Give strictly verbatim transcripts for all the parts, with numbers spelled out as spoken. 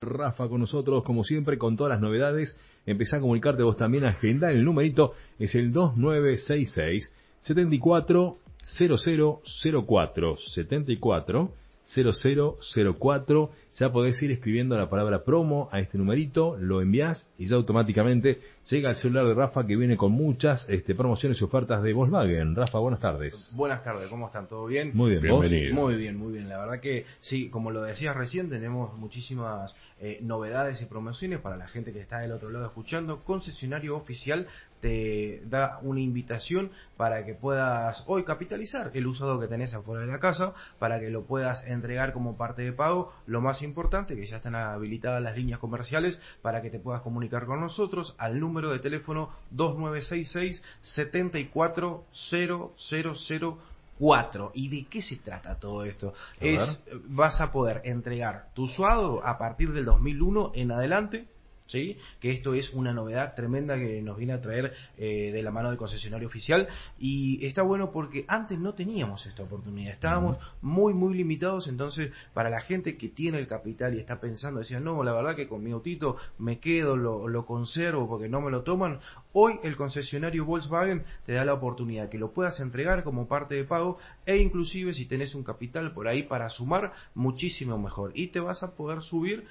Rafa con nosotros, como siempre, con todas las novedades. Empezá a comunicarte vos también, a agendar el numerito, es el dos nueve seis seis, siete cuatro cero cero cero cuatro, siete cuatro cero cero cero cuatro. Ya podés ir escribiendo la palabra promo a este numerito, lo envías y ya automáticamente llega al celular de Rafa, que viene con muchas este, promociones y ofertas de Volkswagen. Rafa, buenas tardes. Buenas tardes, ¿cómo están? ¿Todo bien? Muy bien, bienvenido. Muy bien, muy bien. La verdad que sí, como lo decías recién, tenemos muchísimas eh, novedades y promociones para la gente que está del otro lado escuchando. Concesionario Oficial te da una invitación para que puedas hoy capitalizar el usado que tenés afuera de la casa, para que lo puedas entregar como parte de pago. Lo más importante, que ya están habilitadas las líneas comerciales para que te puedas comunicar con nosotros al número de teléfono dos nueve seis seis, siete cuatro cero cero cero cuatro. ¿Y de qué se trata todo esto? Es, vas a poder entregar tu usado a partir del dos mil uno en adelante, ¿sí? Que esto es una novedad tremenda que nos viene a traer eh, de la mano del concesionario oficial, y está bueno porque antes no teníamos esta oportunidad, estábamos uh-huh. muy muy limitados. Entonces, para la gente que tiene el capital y está pensando, decía, no, la verdad que con mi autito me quedo, lo, lo conservo porque no me lo toman, hoy el concesionario Volkswagen te da la oportunidad que lo puedas entregar como parte de pago, e inclusive si tenés un capital por ahí para sumar, muchísimo mejor, y te vas a poder subir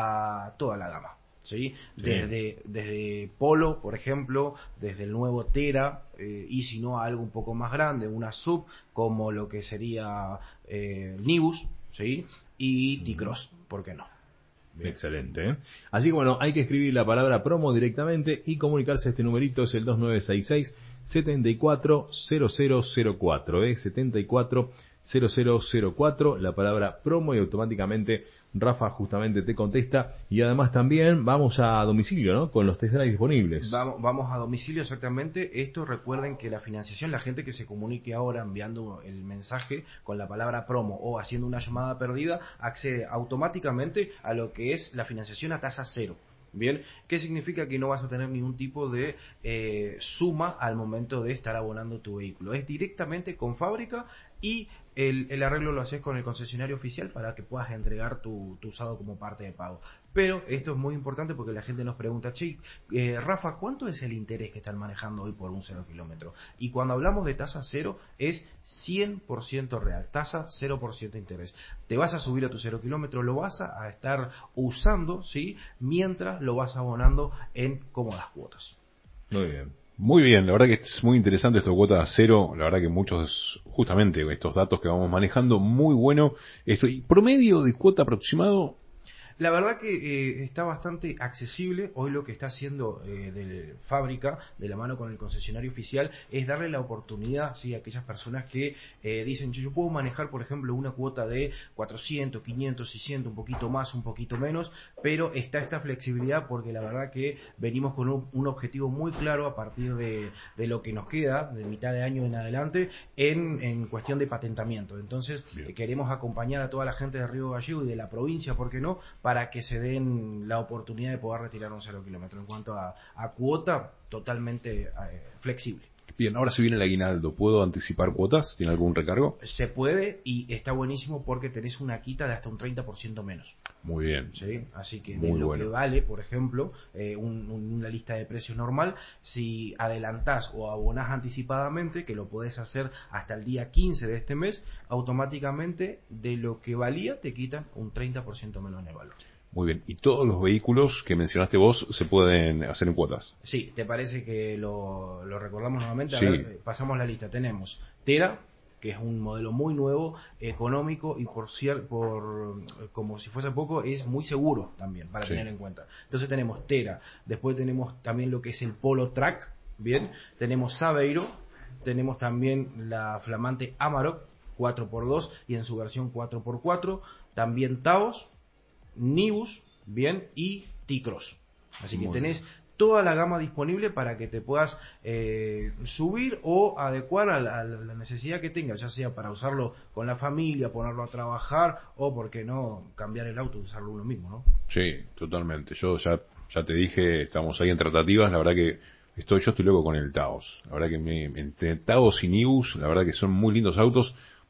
a toda la gama. ¿Sí? Desde, desde Polo, por ejemplo, desde el nuevo Tera, eh, y si no algo un poco más grande, una sub como lo que sería eh, Nibus, ¿sí? Y T-Cross, ¿por qué no? Bien. Excelente, ¿eh? Así que bueno, hay que escribir la palabra promo directamente y comunicarse a este numerito, es el dos nueve seis seis, siete cuatro cero cero cero cuatro, ¿eh? siete cuatro cero cero cero cuatro, la palabra promo, y automáticamente Rafa justamente te contesta. Y además también vamos a domicilio, ¿no? Con los test drive disponibles. Vamos, vamos a domicilio, exactamente. Esto, recuerden que la financiación, la gente que se comunique ahora enviando el mensaje con la palabra promo o haciendo una llamada perdida, accede automáticamente a lo que es la financiación a tasa cero. Bien, ¿qué significa? Que no vas a tener ningún tipo de eh, suma al momento de estar abonando tu vehículo. Es directamente con fábrica, y el, el arreglo lo haces con el concesionario oficial para que puedas entregar tu, tu usado como parte de pago. Pero esto es muy importante porque la gente nos pregunta, che, eh, Rafa, ¿cuánto es el interés que están manejando hoy por un cero kilómetro? Y cuando hablamos de tasa cero, es cien por ciento real, tasa cero por ciento interés. Te vas a subir a tu cero kilómetro, lo vas a estar usando, ¿sí? Mientras lo vas abonando en cómodas cuotas. Muy bien. Muy bien, la verdad que es muy interesante esto de cuota cero, la verdad que muchos, justamente estos datos que vamos manejando, muy bueno. Esto, ¿y promedio de cuota aproximado? La verdad que eh, está bastante accesible. Hoy lo que está haciendo eh, de fábrica, de la mano con el concesionario oficial, es darle la oportunidad, ¿sí?, a aquellas personas que eh, dicen, yo puedo manejar, por ejemplo, una cuota de cuatrocientos, quinientos, seiscientos, un poquito más, un poquito menos, pero está esta flexibilidad porque la verdad que venimos con un, un objetivo muy claro a partir de, de lo que nos queda, de mitad de año en adelante, en, en cuestión de patentamiento. Entonces, eh, queremos acompañar a toda la gente de Río Gallego y de la provincia, ¿por qué no?, para que se den la oportunidad de poder retirar un cero kilómetro. En cuanto a, a cuota, totalmente eh, flexible. Bien, ahora se viene el aguinaldo, ¿puedo anticipar cuotas? ¿Tiene algún recargo? Se puede, y está buenísimo porque tenés una quita de hasta un treinta por ciento menos. Muy bien. ¿Sí? Así que Muy de lo bueno. que vale, por ejemplo, eh, un, una lista de precios normal, si adelantás o abonás anticipadamente, que lo podés hacer hasta el día quince de este mes, automáticamente de lo que valía te quitan un treinta por ciento menos en el valor. Muy bien, ¿y todos los vehículos que mencionaste vos se pueden hacer en cuotas? Sí, ¿te parece que lo, lo recordamos nuevamente? A Sí. ver, pasamos la lista. Tenemos Tera, que es un modelo muy nuevo, económico, y por cierto, por como si fuese poco, es muy seguro también para sí. tener en cuenta. Entonces tenemos Tera, después tenemos también lo que es el Polo Track, bien, tenemos Saveiro, tenemos también la flamante Amarok cuatro por dos y en su versión cuatro por cuatro, también Taos, Nibus, bien, y T-Cross. Así que Muy tenés bien. toda la gama disponible para que te puedas eh, subir o adecuar a la, a la necesidad que tengas, ya sea para usarlo con la familia, ponerlo a trabajar, o por qué no cambiar el auto y usarlo uno mismo, ¿no? Sí, totalmente. Yo ya ya te dije, estamos ahí en tratativas, la verdad que estoy yo estoy loco con el Taos. La verdad que me, entre Taos y Nibus, la verdad que son muy lindos autos.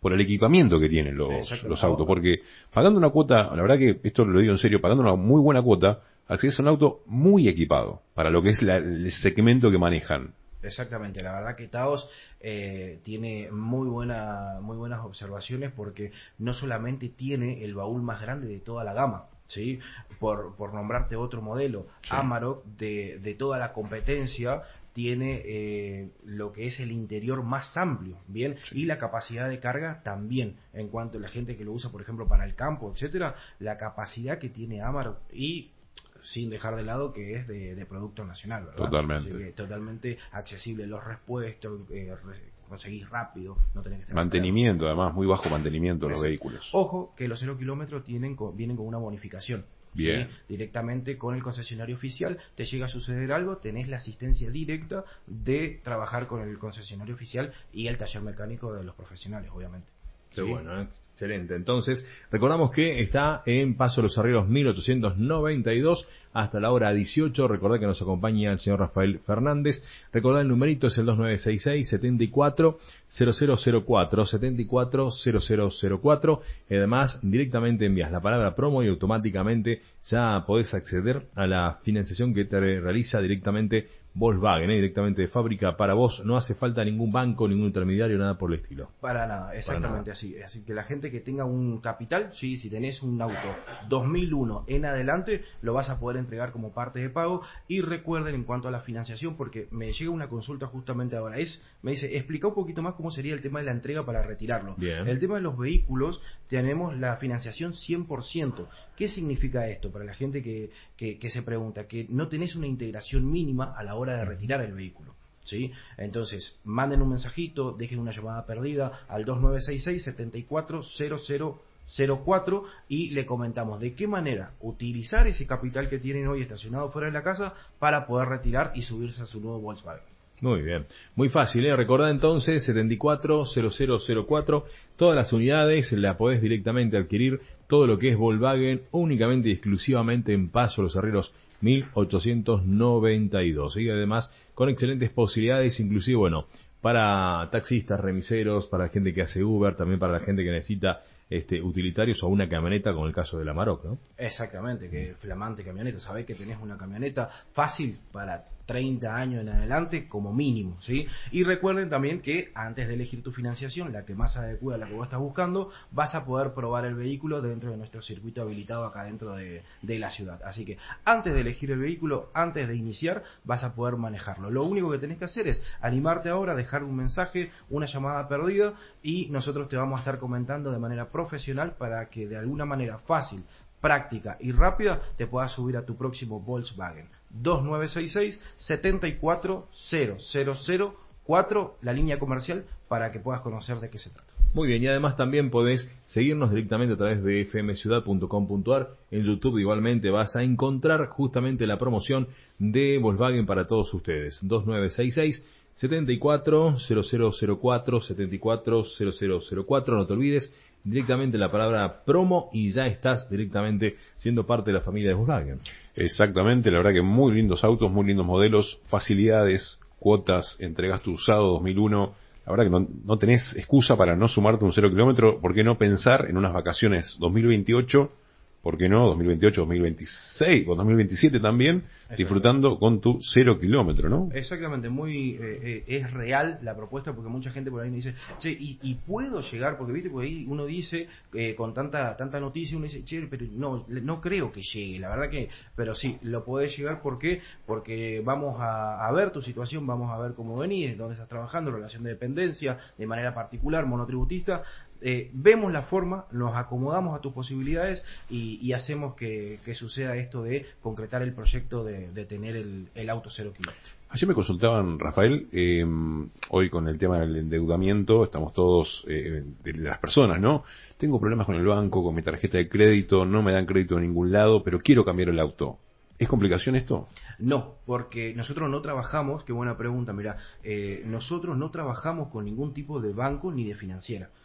por el equipamiento que tienen los, los autos. Porque pagando una cuota, la verdad que esto lo digo en serio, pagando una muy buena cuota, accedes a un auto muy equipado para lo que es la, el segmento que manejan. Exactamente, la verdad que Taos eh, tiene muy buena, muy buenas observaciones, porque no solamente tiene el baúl más grande de toda la gama, ¿sí? Por, por nombrarte otro modelo, sí. Amarok, de, de toda la competencia, tiene eh, lo que es el interior más amplio, bien, sí. Y la capacidad de carga también, en cuanto a la gente que lo usa, por ejemplo, para el campo, etcétera, la capacidad que tiene Amarok, y sin dejar de lado que es de, de producto nacional, ¿verdad? Totalmente. Así que totalmente accesible, los repuestos, eh, conseguís rápido, no tenés que estar mantenimiento, esperando. Además, muy bajo mantenimiento de los vehículos. Ojo, que los cero kilómetros tienen con, vienen con una bonificación. Bien. ¿Sí? Directamente con el concesionario oficial, te llega a suceder algo, tenés la asistencia directa de trabajar con el concesionario oficial y el taller mecánico de los profesionales, obviamente. Qué ¿sí? Bueno, ¿eh? Excelente. Entonces, recordamos que está en Paso de los Arrieros mil ochocientos noventa y dos hasta la hora dieciocho. Recordad que nos acompaña el señor Rafael Fernández. Recordad el numerito es el dos nueve seis seis, setenta y cuatro, cero cero cero cuatro, setenta y cuatro, cero cero cero cuatro. Y además, directamente envías la palabra promo y automáticamente ya podés acceder a la financiación que te realiza directamente Volkswagen, ¿eh? Directamente de fábrica para vos. No hace falta ningún banco, ningún intermediario, nada por el estilo. Para nada, exactamente Para nada. así. Así que la gente que tenga un capital, sí, si tenés un auto dos mil uno en adelante, lo vas a poder entregar como parte de pago. Y recuerden, en cuanto a la financiación, porque me llega una consulta justamente ahora, es me dice, explica un poquito más cómo sería el tema de la entrega para retirarlo. Bien. El tema de los vehículos, tenemos la financiación cien por ciento. ¿Qué significa esto? Para la gente que, que, que se pregunta, que no tenés una integración mínima a la hora de retirar el vehículo, ¿sí? Entonces, manden un mensajito, dejen una llamada perdida al dos nueve seis seis, setenta y cuatro, cero cero cero cuatro y le comentamos de qué manera utilizar ese capital que tienen hoy estacionado fuera de la casa para poder retirar y subirse a su nuevo Volkswagen. Muy bien, muy fácil, ¿eh? Recordad entonces setenta y cuatro, cero cero cero cuatro, todas las unidades las podés directamente adquirir, todo lo que es Volkswagen únicamente y exclusivamente en Paso Los Herreros mil ochocientos noventa y dos, y además con excelentes posibilidades, inclusive, bueno, para taxistas, remiseros, para gente que hace Uber, también para la gente que necesita este utilitarios o una camioneta, como el caso de la Amarok, ¿no? Exactamente, que flamante camioneta, sabés que tenés una camioneta fácil para treinta años en adelante como mínimo, ¿sí? Y recuerden también que antes de elegir tu financiación, la que más adecua a la que vos estás buscando, vas a poder probar el vehículo dentro de nuestro circuito habilitado acá dentro de, de la ciudad. Así que antes de elegir el vehículo, antes de iniciar, vas a poder manejarlo. Lo único que tenés que hacer es animarte ahora, dejar un mensaje, una llamada perdida, y nosotros te vamos a estar comentando de manera profesional para que de alguna manera fácil, práctica y rápida te puedas subir a tu próximo Volkswagen. Dos nueve seis seis, setenta y cuatro, cero cero cero cuatro, la línea comercial, para que puedas conocer de qué se trata. Muy bien, y además también podés seguirnos directamente a través de f m ciudad punto com punto a r. En YouTube igualmente vas a encontrar justamente la promoción de Volkswagen para todos ustedes. Dos nueve seis seis, setenta y cuatro, cero cero cero cuatro, setenta y cuatro, cero cero cero cuatro. No te olvides, directamente la palabra promo y ya estás directamente siendo parte de la familia de Volkswagen. Exactamente, la verdad que muy lindos autos, muy lindos modelos, facilidades, cuotas, entregas tu usado dos mil uno. La verdad que no, no tenés excusa para no sumarte un cero kilómetro. ¿Por qué no pensar en unas vacaciones dos mil veintiocho? ¿Por qué no? dos mil veintiocho, dos mil veintiséis o dos mil veintisiete también, disfrutando con tu cero kilómetro, ¿no? Exactamente, muy eh, eh, es real la propuesta, porque mucha gente por ahí me dice, che, ¿y, y puedo llegar? Porque viste, por ahí uno dice, eh, con tanta tanta noticia, uno dice, che, pero no, no creo que llegue, la verdad que, pero sí, lo podés llegar. ¿Por qué? Porque vamos a, a ver tu situación, vamos a ver cómo venís, dónde estás trabajando, relación de dependencia, de manera particular, monotributista. Eh, vemos la forma, nos acomodamos a tus posibilidades y, y hacemos que, que suceda esto de concretar el proyecto de, de tener el, el auto cero kilómetros. Ayer me consultaban, Rafael, eh, hoy con el tema del endeudamiento, estamos todos, eh, de las personas, ¿no? Tengo problemas con el banco, con mi tarjeta de crédito, no me dan crédito en ningún lado, pero quiero cambiar el auto. ¿Es complicación esto? No, porque nosotros no trabajamos, qué buena pregunta, mira, eh, nosotros no trabajamos con ningún tipo de banco ni de financiera.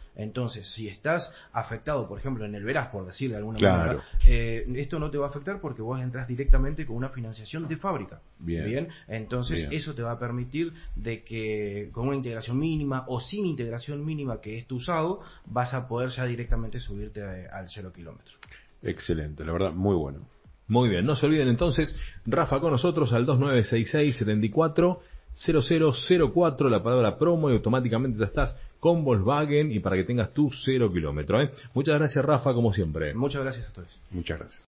Entonces, si estás afectado, por ejemplo, en el Veraz, por decir de alguna Claro. manera, eh, esto no te va a afectar porque vos entras directamente con una financiación de fábrica. Bien. Entonces, Bien. eso te va a permitir de que con una integración mínima o sin integración mínima que es tu usado, vas a poder ya directamente subirte a- al cero kilómetro. Excelente, la verdad, muy bueno. Muy bien, no se olviden entonces, Rafa con nosotros al dos nueve seis seis, siete cuatro cero cero cero cuatro, la palabra promo, y automáticamente ya estás con Volkswagen y para que tengas tu cero kilómetro. ¿eh? Muchas gracias, Rafa, como siempre. Muchas gracias a todos. Muchas gracias.